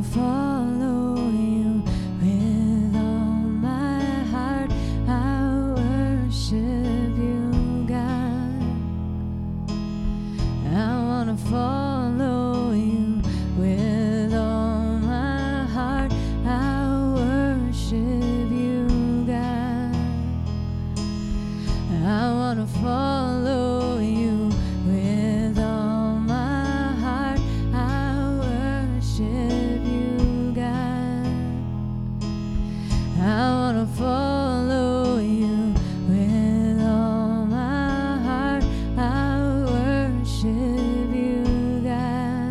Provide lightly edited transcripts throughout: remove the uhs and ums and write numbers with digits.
follow you with all my heart. I worship you, God. I wanna follow you with all my heart. I worship you, God. I wanna follow you with all my heart. I worship you, God. I wanna follow you with all my heart. I worship you, God.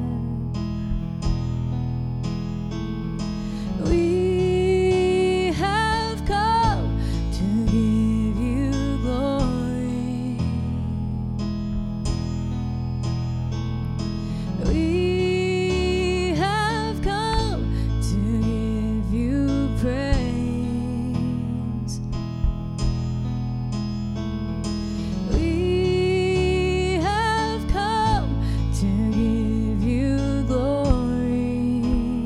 We have come to give you glory. We have come to give you praise. We have come to give you glory.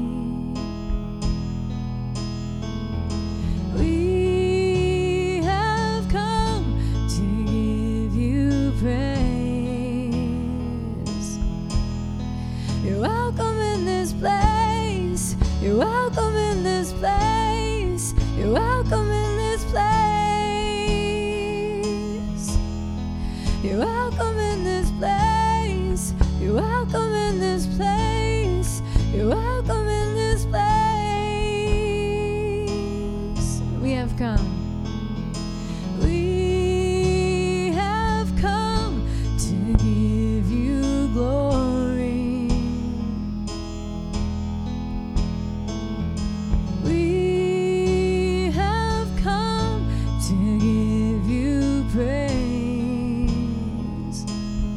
We have come to give you praise. You're welcome in this place. You're welcome in this place. You're welcome in this place. You're welcome in this place. You're welcome in this place. You're welcome in this place. We have come. We have come to give you glory. We have come to give you praise.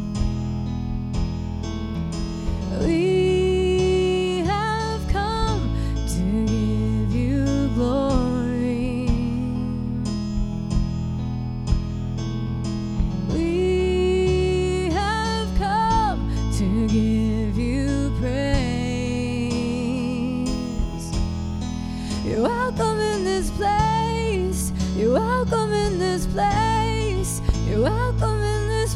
We have come to give you glory. We have come to give you praise. You're welcome in this place. You're welcome in this place. You're welcome in this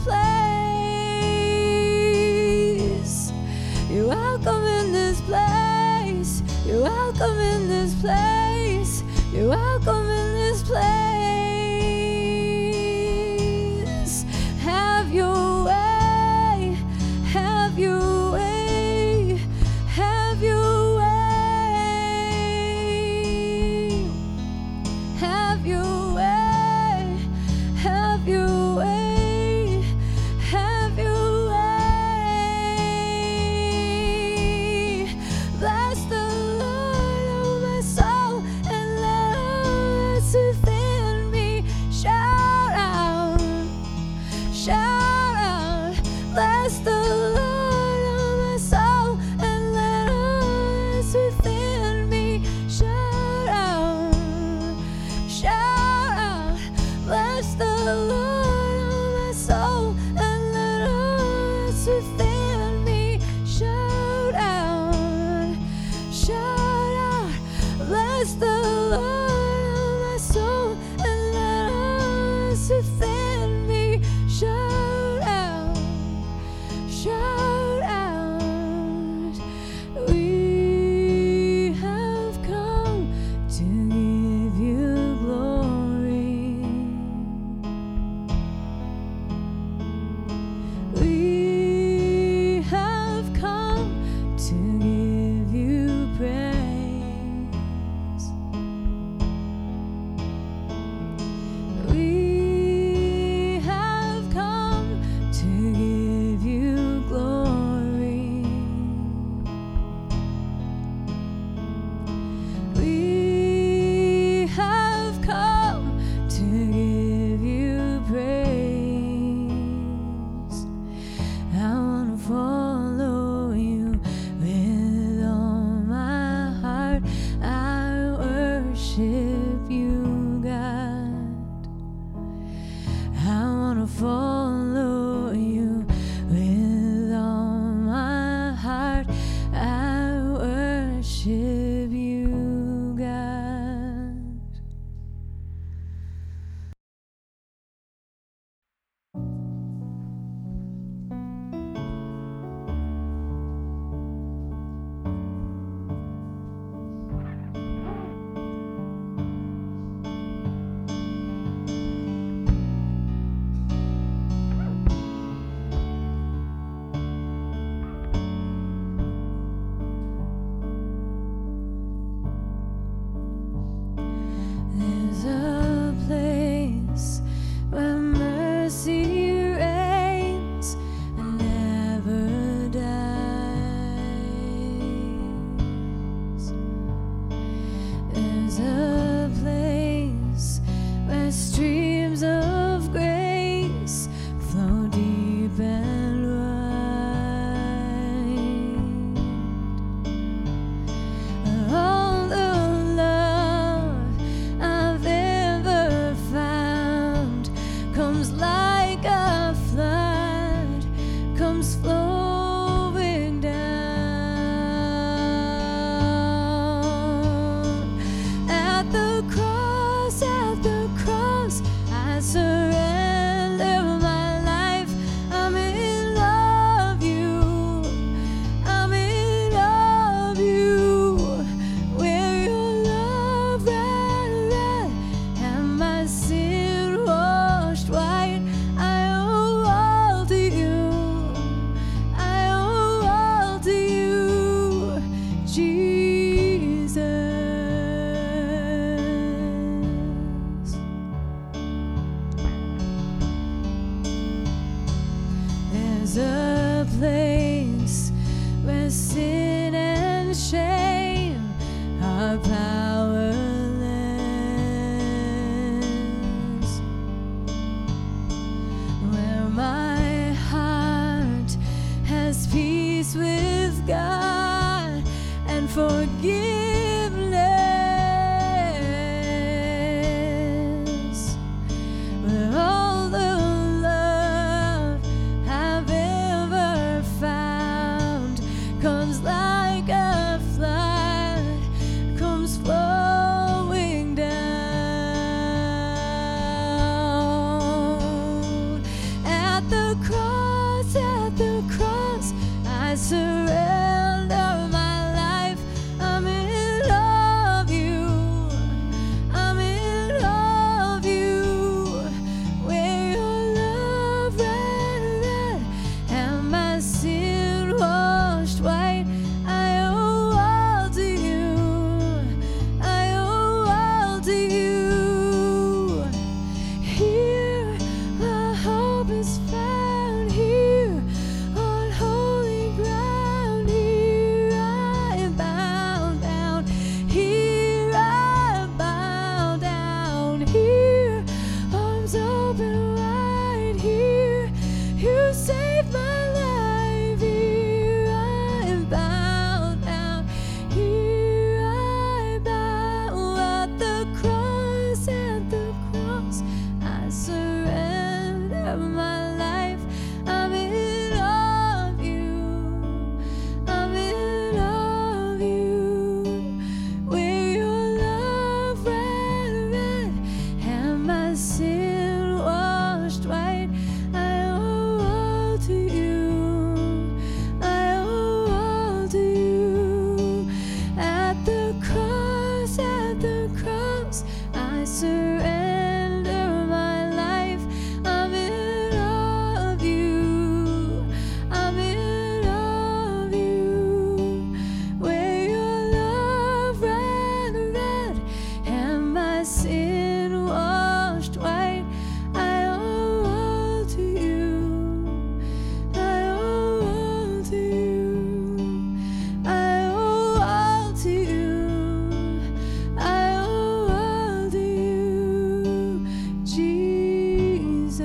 place. You're welcome in this place. You're welcome in this place. You're welcome in this place. Have your way. Have your way. Have your way. Have your way. Have your way. Have your way. Bless the Lord, oh my soul, and let all forgiveness. With all the love I've ever found comes like a flood, comes flowing down. At the cross, I surrender my life. I'm in love you. I'm in love you. Where your love ran red and my sin washed white. I owe all to you. I owe all to you. Here my hope is found. Here on holy ground. Here I am bound down. Here I bow down. Here arms open wide. Here you saved my life. Here I am bound down. Here I bow at the cross. At the cross, I surrender my life. I'm in love you. I'm in love you. Where your love ran red and my sin washed white. I owe all to you. I owe all to you. At the cross, I surrender my life. I'm in love you. I'm in love you. Where your love ran red and my sin washed white. I owe all to you. I owe all to you. I owe all to you. I owe all to you, Jesus.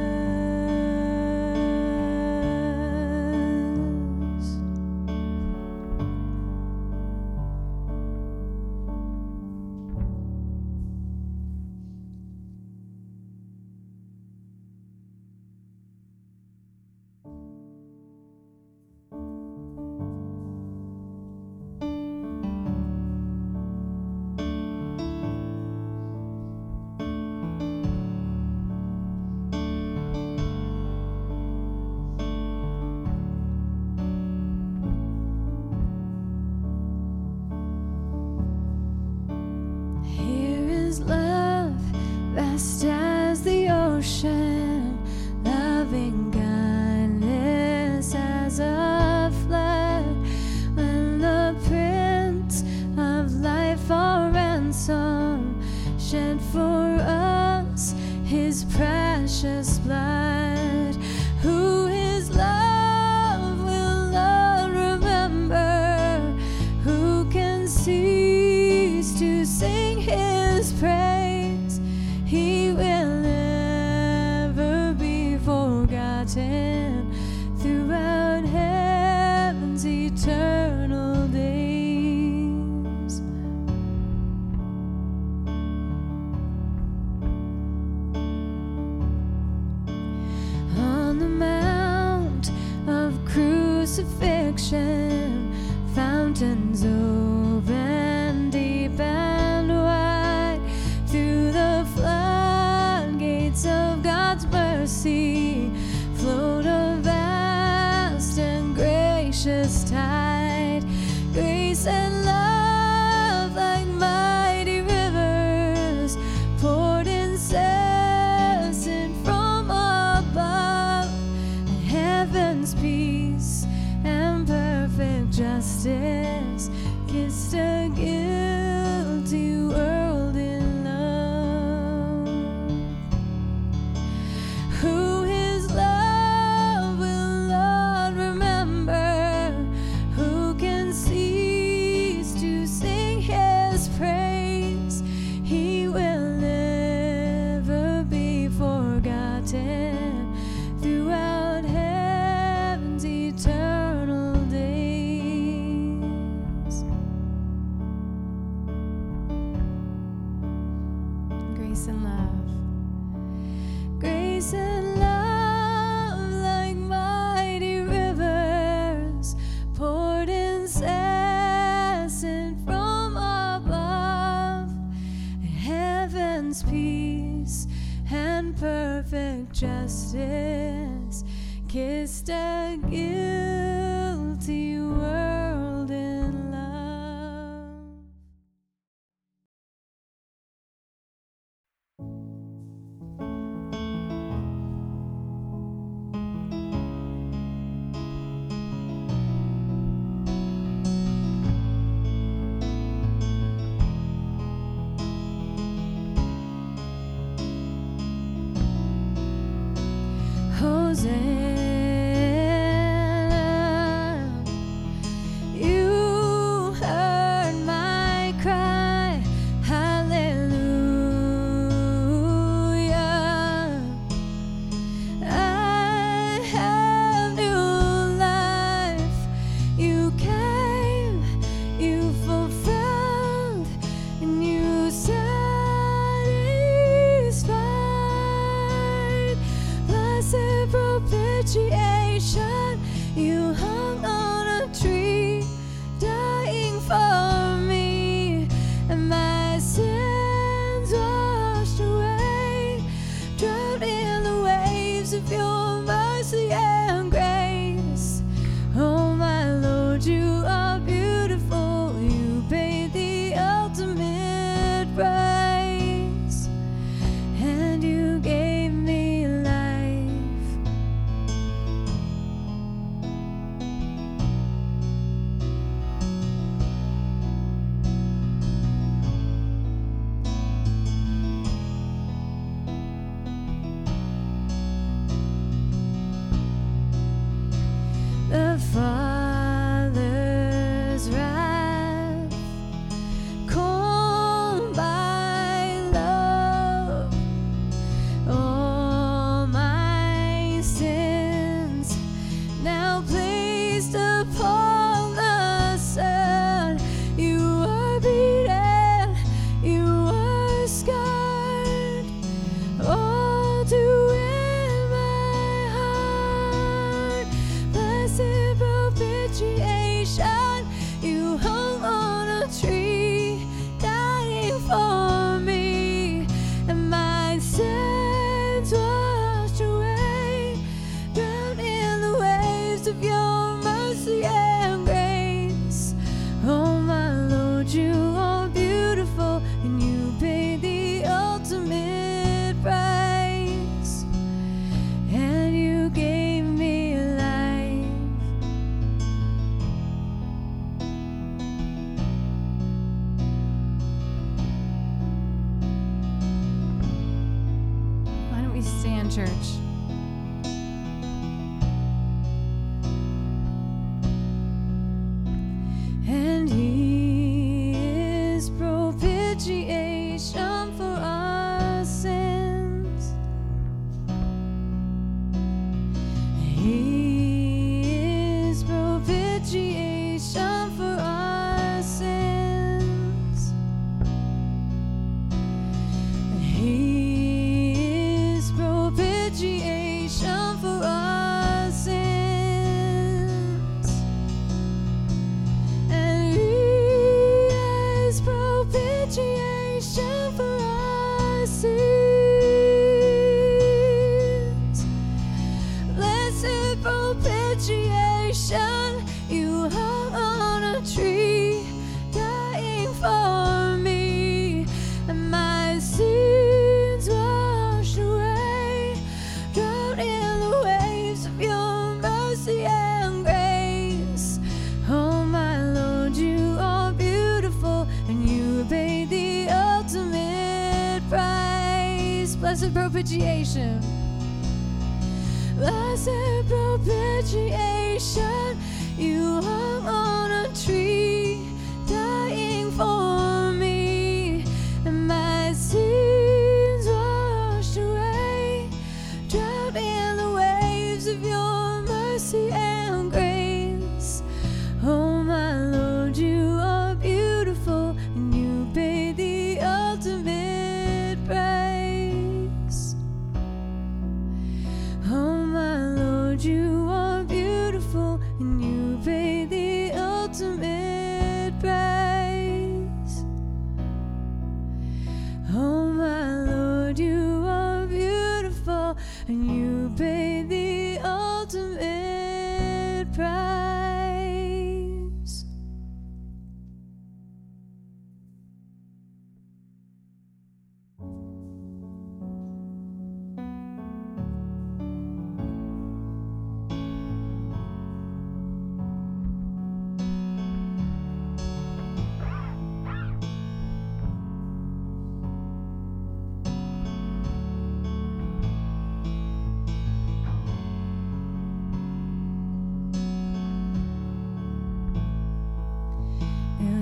Here is love, vast as the ocean, loving kindness as a flood. When the Prince of Life for ransom shed for us his precious blood, who his love will not remember, who can cease to sing his praise. He will never be forgotten throughout heaven's eternal days. On the mount of crucifixion, fountains open deep and wide. Through the floodgates of God's mercy flowed a vast and gracious tide. Grace and love like mighty rivers poured incessant from above. And heaven's peace and perfect justice kissed a guilty world in love. Who his love will not remember, who can cease justice, kissed a guilty world in love. Hosanna, you heard my cry, hallelujah. I have new life, you came, you fulfilled, and you satisfied. Blessed propitiation, you hung on a tree, dying for me, and my sins washed away, drowned in the waves of your mercy and grace. Oh my Lord, you are beautiful, you paid the ultimate price, and you gave me life. The Father's wrath, calmed by love, all my sins now placed upon the Son. You are beaten, you are scarred, all to win my heart. Blessed propitiation, you hung on a tree, dying for me, and my sins washed away, drowned in the waves of your mercy and grace. Oh my Lord, you are beautiful, and you paid the ultimate price, and you gave me life. Why don't we stand, church? And he is propitiation for our sins. He is propitiation for our sins. He is propitiation for our sins. And he is propitiation for our sins. Blessed propitiation, you hung on a tree, dying for me, and my sins washed away, drowned in the waves of your mercy and grace. Oh my Lord, you are beautiful, and you paid the ultimate price. Blessed propitiation. Blessed propitiation, you hung on a tree, dying for me, and my sins washed away, drowned in the waves of your mercy and grace. Oh my Lord, you are beautiful, and you paid the ultimate price. Oh my Lord, you are beautiful, and you paid the ultimate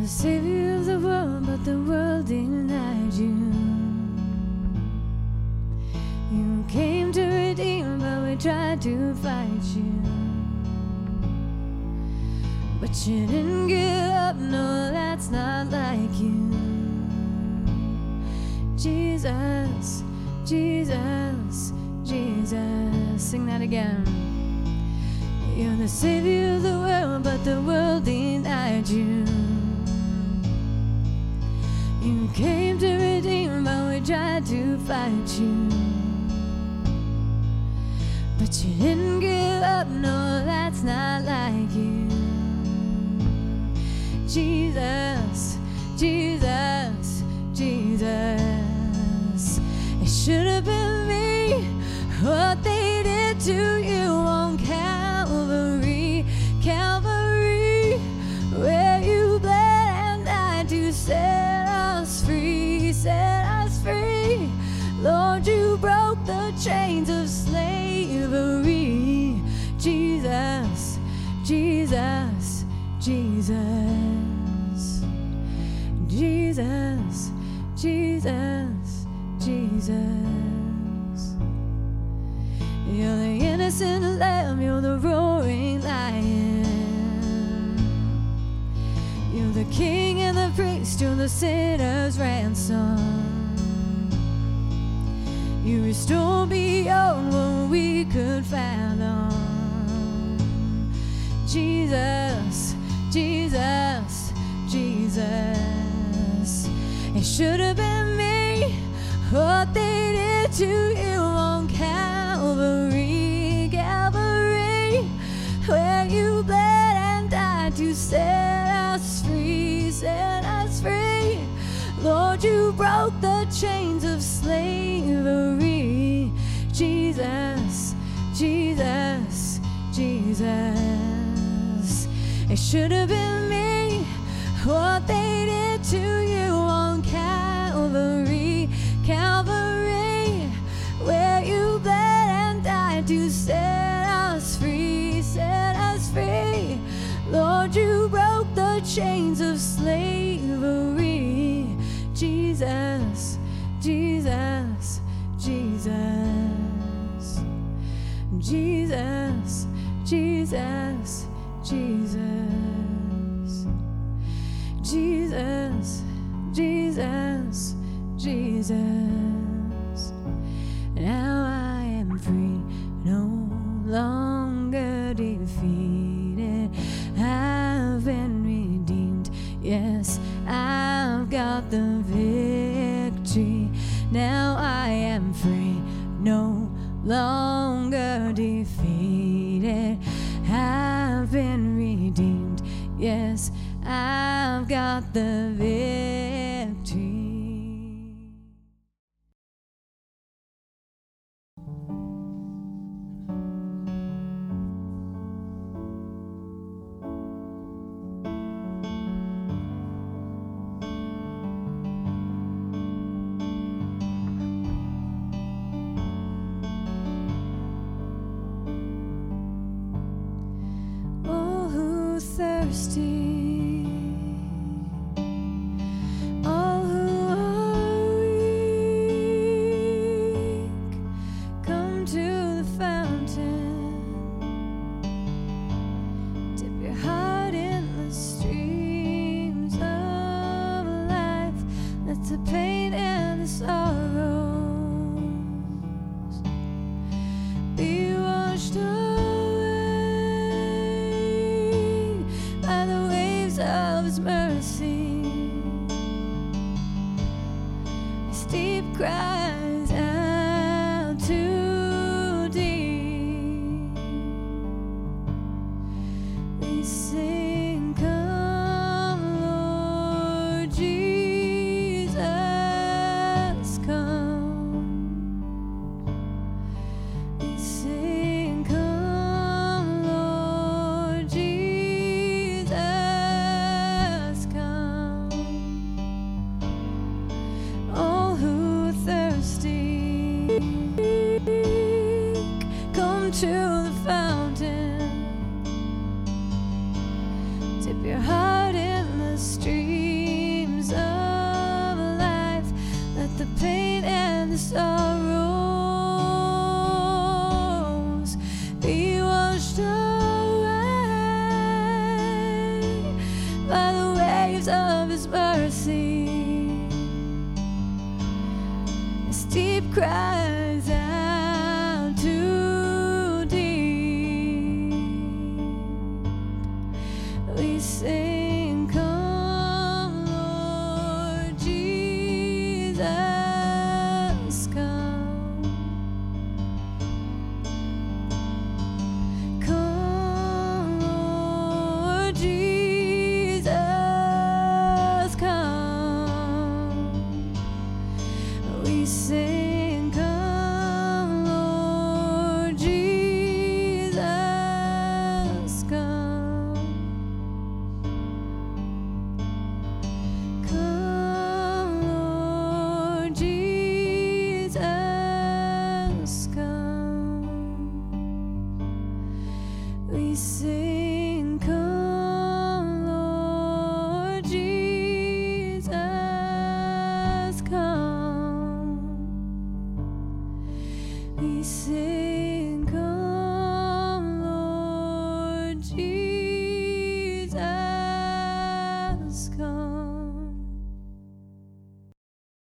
the Savior of the world, but the world denied you. You came to redeem, but we tried to fight you. But you didn't give up, no, that's not like you. Jesus, Jesus, Jesus. Sing that again. You're the Savior of the world, but the world denied you. You came to redeem, but we tried to fight you. But you didn't give up, no, that's not like you. Jesus, Jesus, Jesus. It should have been me, what they did to you on Calvary, Calvary, where you bled and died to set us free, set us free. Lord, you broke the chains of slavery. Jesus, Jesus, Jesus, Jesus, Jesus, Jesus. You're the innocent lamb, you're the roaring lion. You're the king and the priest, you're the sinner's ransom. You restore beyond what we could fathom. Jesus, Jesus, Jesus. It should have been me, what they did to you on Calvary, Calvary, where you bled and died to set us free, set us free. Lord, you broke the chains of slavery. Jesus, Jesus, Jesus. It should have been me, what they did to you on Calvary, Calvary, where you bled and died to set us free, set us free. Lord, you broke the chains of slavery. Jesus, Jesus, Jesus, Jesus, Jesus, Jesus, Jesus, Jesus, Jesus. Now I am free, no longer defeated. I've been redeemed, yes, I've got the victory. Now I am free, no longer defeated. I've been redeemed, yes, I've got the victory. Thirsty, all who are weak, come to the fountain, dip your heart in the streams of life, let the pain and the sorrows be washed away of His mercy. His deep cries out too deep. We sing, come, Lord Jesus, come. We sing, come, Lord Jesus. All who thirst His mercy. This deep cry